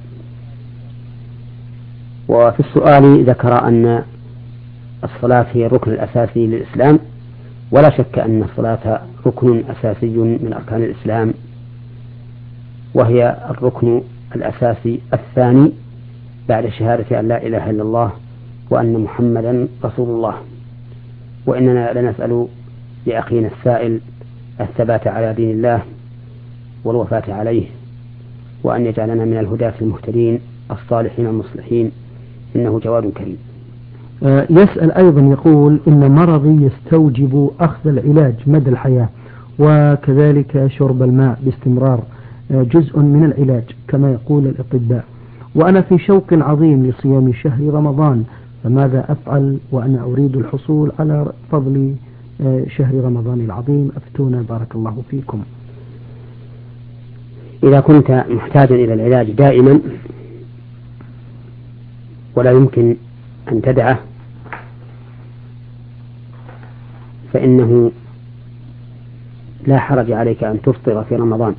وفي السؤال ذكر أن الصلاة هي الركن الأساسي للإسلام، ولا شك أن الصلاة ركن أساسي من أركان الإسلام، وهي الركن الأساسي الثاني بعد شهادة أن لا إله إلا الله وأن محمدا رسول الله. وإننا لنسأل لأخينا السائل الثبات على دين الله والوفاة عليه، وأن يجعلنا من الهداة المهتدين الصالحين المصلحين، إنه جواد كريم. يسأل أيضا يقول إن مرضي يستوجب أخذ العلاج مدى الحياة، وكذلك شرب الماء باستمرار جزء من العلاج كما يقول الأطباء، وأنا في شوق عظيم لصيام شهر رمضان، فماذا أفعل وأنا أريد الحصول على فضل شهر رمضان العظيم؟ أفتونا بارك الله فيكم. إذا كنت محتاجا إلى العلاج دائما ولا يمكن أن تدعه فإنه لا حرج عليك أن تفطر في رمضان،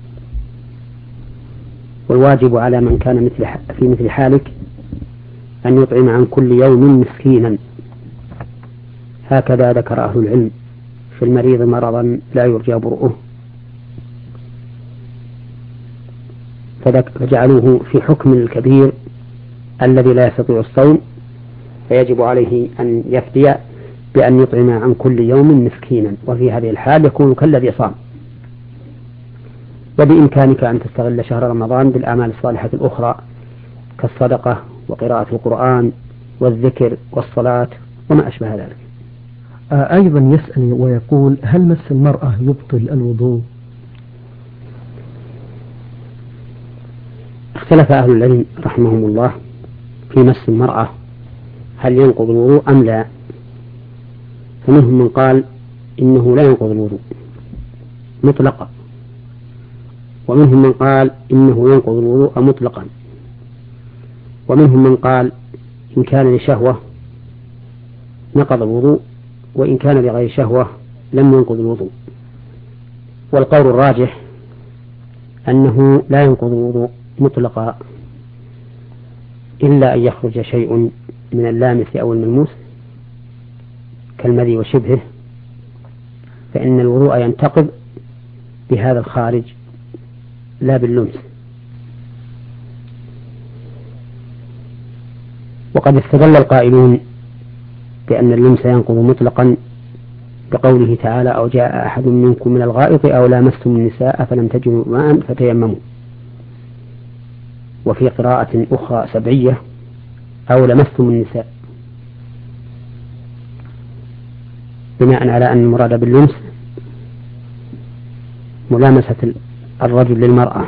والواجب على من كان مثل في مثل حالك أن يطعم عن كل يوم مسكينا، هكذا ذكر أهل العلم في المريض مرضا لا يرجى برؤه، فجعلوه في حكم الكبير الذي لا يستطيع الصوم، فيجب عليه أن يفدي بأن يطعم عن كل يوم مسكينا، وفي هذه الحال يكون كالذي صام. وبإمكانك أن تستغل شهر رمضان بالأعمال الصالحة الأخرى كالصدقة وقراءة القرآن والذكر والصلاة وما أشبه ذلك. أيضا يسأل ويقول هل مس المرأة يبطل الوضوء؟ اختلف أهل العلم رحمهم الله في مس المرأة هل ينقض الوضوء أم لا، فمنهم من قال إنه لا ينقض الوضوء مطلقا، ومنهم من قال إنه ينقض الوضوء مطلقا، ومنهم من قال إن كان لشهوة نقض الوضوء، وإن كان لغير شهوة لم ينقض الوضوء. والقول الراجح أنه لا ينقض الوضوء مطلقا إلا أن يخرج شيء من اللامس أو الملموس كالمذي وشبهه، فإن الوضوء ينتقض بهذا الخارج لا باللمس. وقد استدل القائلون بأن اللمس ينقض مطلقا بقوله تعالى: أو جاء أحد منكم من الغائط أو لامستم النساء فلم تجدوا ماء فتيمموا. وفي قراءة أخرى سبعية: أو لمستم النساء، بناء على أن المراد باللمس ملامسة الرجل للمرأة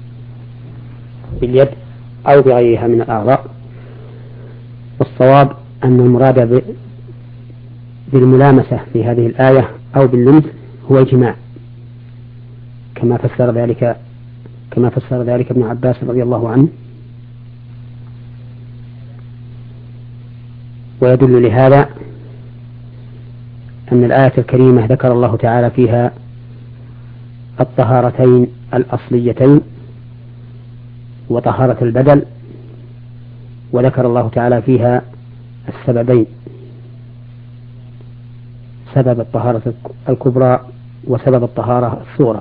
باليد أو بغيرها من الأعضاء. والصواب أن المراد بالملامسة في هذه الآية أو باللمس هو الجماع، كما فسر ذلك كما فسر ذلك ابن عباس رضي الله عنه. ويدل لهذا أن الآية الكريمة ذكر الله تعالى فيها الطهارتين الأصليتين وطهارة البدل، وذكر الله تعالى فيها السببين: سبب الطهارة الكبرى وسبب الطهارة الصغرى.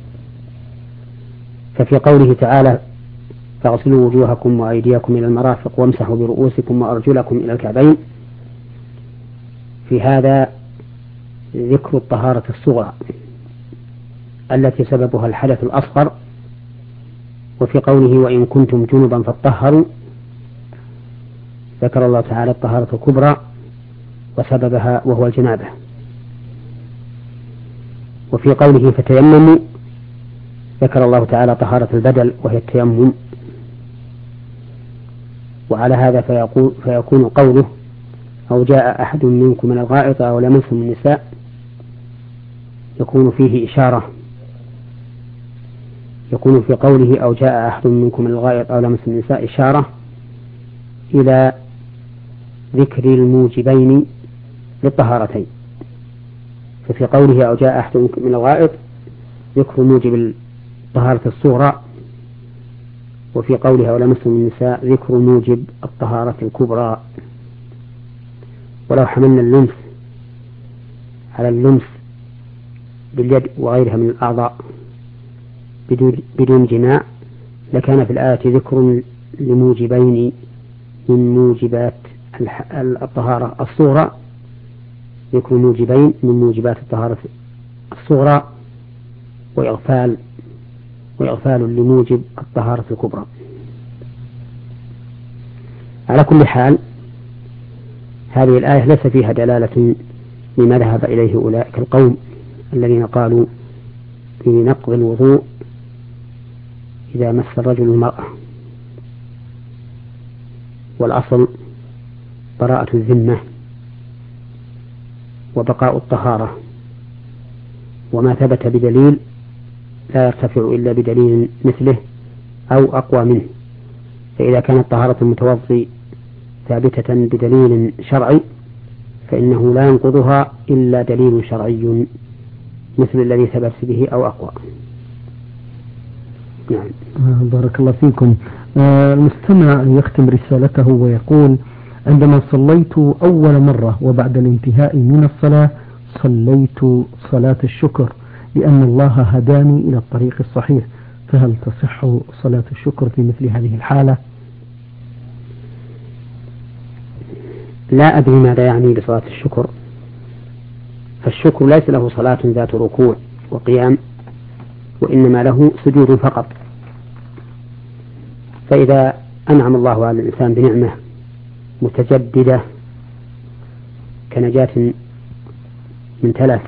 ففي قوله تعالى: فاغسلوا وجوهكم وأيديكم إلى المرافق وامسحوا برؤوسكم وأرجلكم إلى الكعبين، في هذا ذكر الطهارة الصغرى التي سببها الحدث الأصغر. وفي قوله: وإن كنتم جنبا فاطهروا، ذكر الله تعالى الطهارة الكبرى وسببها وهو الجنابة. وفي قوله: فتيمموا، ذكر الله تعالى طهارة البدل وهي التيمم. وعلى هذا فيقول فيكون قوله: أو جاء أحد منكم من الغائط أو لمستم النساء، يكون فيه إشارة يكون في قوله: أو جاء أحد منكم من الغائط أو لمستم النساء إشارة إلى ذكر الموجبين للطهارتين. ففي قوله: أو جاء أحد منكم من الغائط ذكر موجب الطهارة الصغرى، وفي قوله: أو لمستم النساء ذكر موجب الطهارة الكبرى. ولو حملنا اللمس على اللمس باليد وغيرها من الأعضاء بدون جماع لكان في الآية ذكر لموجبين من موجبات الطهارة الصغرى، ذكر موجبين من موجبات الطهارة الصغرى وإغفال وإغفال لموجب الطهارة الكبرى. على كل حال، هذه الآية ليس فيها دلالة لما ذهب إليه أولئك القوم الذين قالوا في نقض الوضوء إذا مس الرجل المرأة. والأصل براءة الذمة وبقاء الطهارة، وما ثبت بدليل لا يرتفع إلا بدليل مثله أو أقوى منه. فإذا كانت طهارة المتوضي ثابتة بدليل شرعي فإنه لا ينقضها إلا دليل شرعي مثل الذي ثبت به أو أقوى. نعم. بارك الله فيكم. المستمع يختم رسالته ويقول: عندما صليت أول مرة وبعد الانتهاء من الصلاة صليت صلاة الشكر لأن الله هداني إلى الطريق الصحيح، فهل تصح صلاة الشكر في مثل هذه الحالة؟ لا أدري ماذا يعني بصلاة الشكر، فالشكر ليس له صلاة ذات ركوع وقيام، وإنما له سجود فقط. فإذا أنعم الله على الإنسان بنعمة متجددة كنجاة من تلف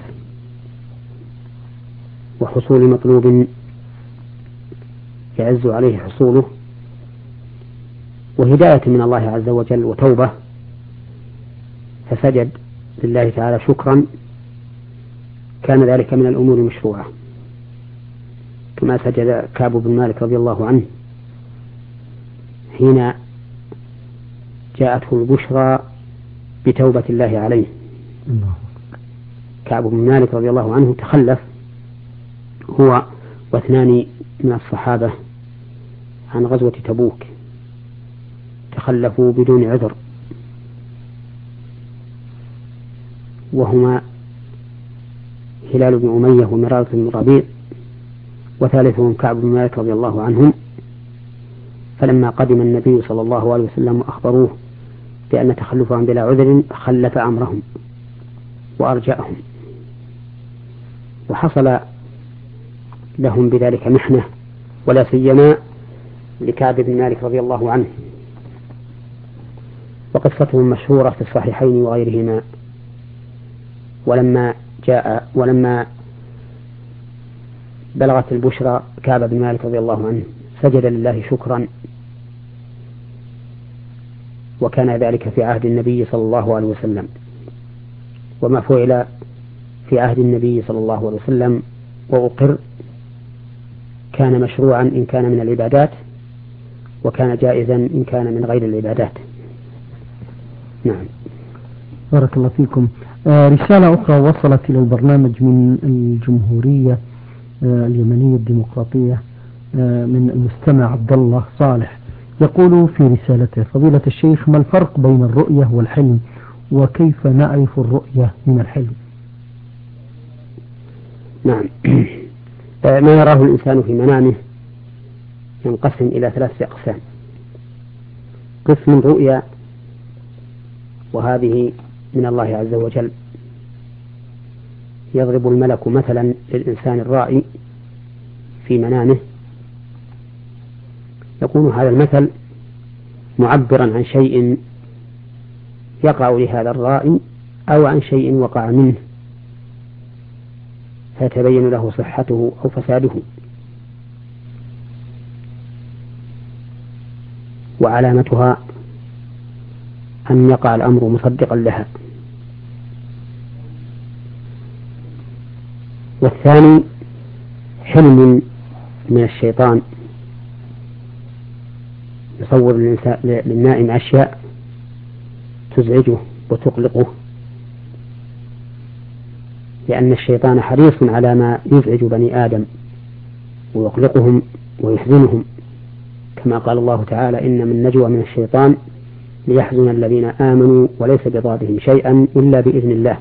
وحصول مطلوب يعز عليه حصوله وهداية من الله عز وجل وتوبة، فسجد لله تعالى شكرا، كان ذلك من الأمور المشروعة، كما سجد كعب بن مالك رضي الله عنه حين جاءته البشرى بتوبة الله عليه. كعب بن مالك رضي الله عنه تخلف هو واثنان من الصحابة عن غزوة تبوك تخلفوا بدون عذر، وهما هلال بن أمية ومرارة بن ربيع، وثالثهم كعب بن مالك رضي الله عنهم. فلما قدم النبي صلى الله عليه وسلم أخبروه بأن تخلفهم بلا عذر خلف أمرهم وأرجأهم، وحصل لهم بذلك محنة، ولا سيما لكعب بن مالك رضي الله عنه، وقصتهم مشهورة في الصحيحين وغيرهما. ولما جاء ولما بلغت البشرى كعب بن مالك رضي الله عنه سجد لله شكرا، وكان ذلك في عهد النبي صلى الله عليه وسلم. وما فعل في عهد النبي صلى الله عليه وسلم وأقر كان مشروعا إن كان من العبادات، وكان جائزا إن كان من غير العبادات. نعم. بارك الله فيكم. آه رسالة أخرى وصلت إلى البرنامج من الجمهورية آه اليمنية الديمقراطية آه من المستمع عبد الله صالح، يقول في رسالته: فضيلة الشيخ، ما الفرق بين الرؤية والحلم، وكيف نعرف الرؤية من الحلم؟ نعم. ما يراه الإنسان في منامه ينقسم إلى ثلاثة أقسام. قسم الرؤيا، وهذه من الله عز وجل، يضرب الملك مثلا للإنسان الرائي في منامه، يكون هذا المثل معبرا عن شيء يقع لهذا الرائي أو عن شيء وقع منه، فيتبين له صحته أو فساده. وعلامتها أن يقع الأمر مصدقا لها. والثاني حلم من الشيطان، يصور للنائم أشياء تزعجه وتقلقه، لأن الشيطان حريص على ما يزعج بني آدم ويقلقهم ويحزنهم، كما قال الله تعالى: إن من نجوى من الشيطان ليحزن الذين آمنوا وليس بضارهم شيئا إلا بإذن الله.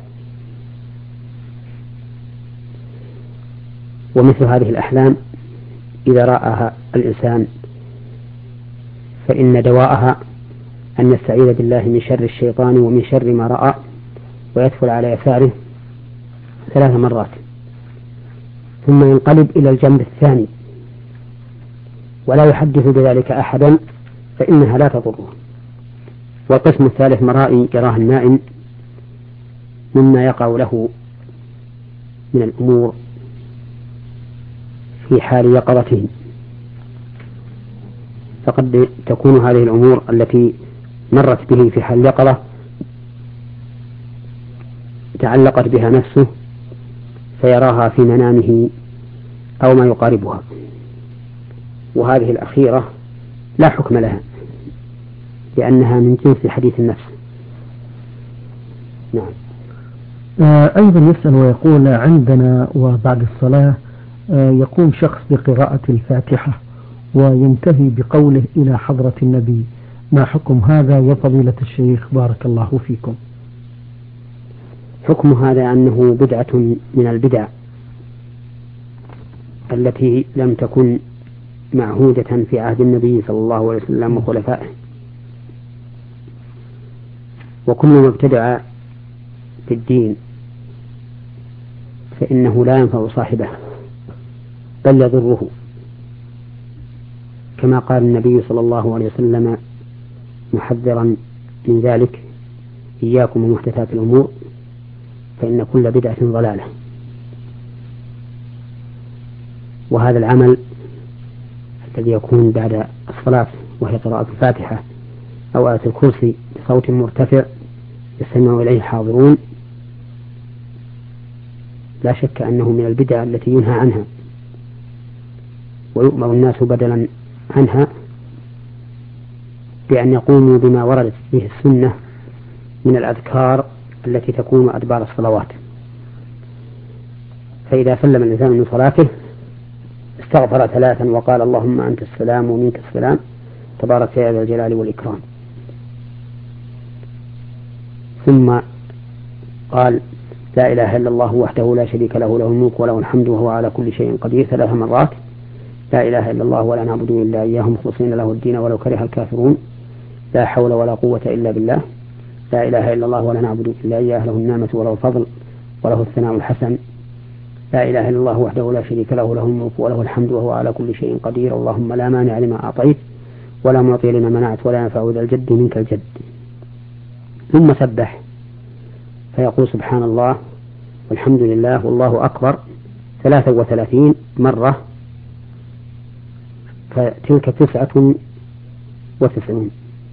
ومثل هذه الأحلام إذا رآها الإنسان فإن دواءها أن يستعيذ بالله من شر الشيطان ومن شر ما رأى، ويدخل على يساره ثلاث مرات، ثم ينقلب إلى الجنب الثاني ولا يحدث بذلك أحدا، فإنها لا تضره. والقسم الثالث مرائي يراه النائم مما يقع له من الأمور في حال يقظته، فقد تكون هذه الأمور التي مرت به في حال يقظة تعلقت بها نفسه فيراها في منامه أو ما يقاربها، وهذه الأخيرة لا حكم لها لأنها من جنس حديث النفس. نعم. آه أيضا يسأل ويقول: عندنا وبعد الصلاة آه يقوم شخص بقراءة الفاتحة وينتهي بقوله إلى حضرة النبي، ما حكم هذا يا فضيلة الشيخ بارك الله فيكم؟ حكم هذا أنه بدعة من البدع التي لم تكن معهودة في عهد النبي صلى الله عليه وسلم وخلفائه، وكل ما ابتدع في الدين فإنه لا ينفع صاحبه بل يضره، كما قال النبي صلى الله عليه وسلم محذرا من ذلك: إياكم ومحدثات الأمور فإن كل بدعة ضلالة. وهذا العمل الذي يكون بعد الصلاة وهي قراءة الفاتحة أو آية الكرسي بصوت مرتفع يستمع إليه الحاضرون لا شك أنه من البدع التي ينهى عنها ويؤمر الناس بدلا عنها بأن يقوموا بما وردت به السنة من الأذكار التي تكون أدبار الصلوات. فإذا سلم الإنسان من صلاته واستغفر ثلاثا وقال اللهم أنت السلام ومنك السلام تبارك يا ذا الجلال والإكرام. ثم قال لا إله إلا الله وحده لا شريك له له الملك وله الحمد وهو على كل شيء قدير ثلاث مرات. لا إله إلا الله ولا نعبد إلا إياه مخلصين له الدين ولو كره الكافرون. لا حول ولا قوة إلا بالله. لا إله إلا الله ولا نعبد إلا إياه له النعمة وله الفضل وله الثناء الحسن. لا إله إلا الله وحده لا شريك له له الملك وله الحمد وهو على كل شيء قدير. اللهم لا مانع لما أعطيت ولا معطي لما منعت ولا ينفع ذا الجد منك الجد. ثم سبح فيقول سبحان الله والحمد لله والله أكبر ثلاثة وثلاثين مرة، فتلك تسعة وتسعون.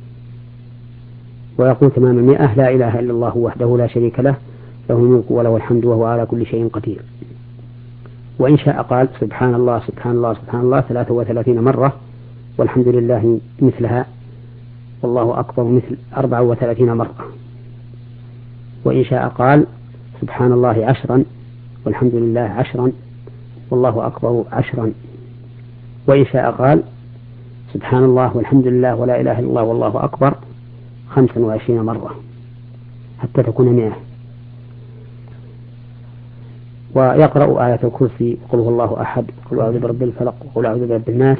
ويقول تمام المئة لا إله إلا الله وحده لا شريك له له الملك وله الحمد وهو على كل شيء قدير. وإن شاء قال سبحان الله سبحان الله سبحان الله ثلاثة وثلاثين مرة والحمد لله مثلها والله أكبر مثل أربعة وثلاثين مرة. وإن شاء قال سبحان الله عشرا والحمد لله عشرا والله أكبر عشرا. وإن شاء قال سبحان الله والحمد لله ولا إله إلا الله والله أكبر خمسا وعشرين مرة حتى تكون مئة. ويقرأ آية الكرسي قل هو الله أحد قل أعوذ برب الفلق وقل أعوذ برب الناس.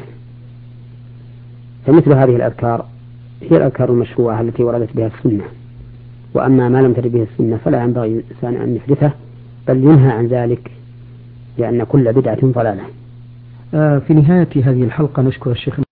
فمثل هذه الأذكار هي الأذكار المشروعة التي وردت بها السنة. وأما ما لم ترد به السنة فلا ينبغي الإنسان أن يحدثه بل ينهى عن ذلك لأن كل بدعة ضلالة. في نهاية هذه الحلقة نشكر الشيخ